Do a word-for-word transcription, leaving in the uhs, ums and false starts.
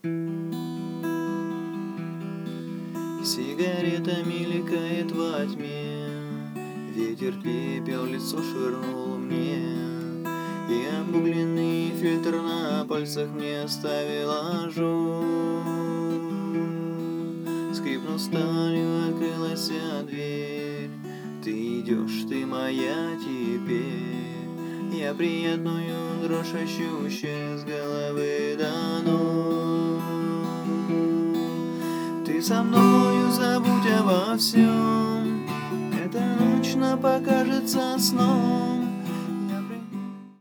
Сигарета мелькает во тьме, ветер пепел лицо швырнул мне, и обугленный фильтр на пальцах мне оставил ожог. Скрипнул сталью, открылась дверь. Ты идешь, ты моя теперь. Я приятную дрожь ощущаю с головы до ног. Ты со мною, забудь обо всем. Эта ночь нам покажется сном.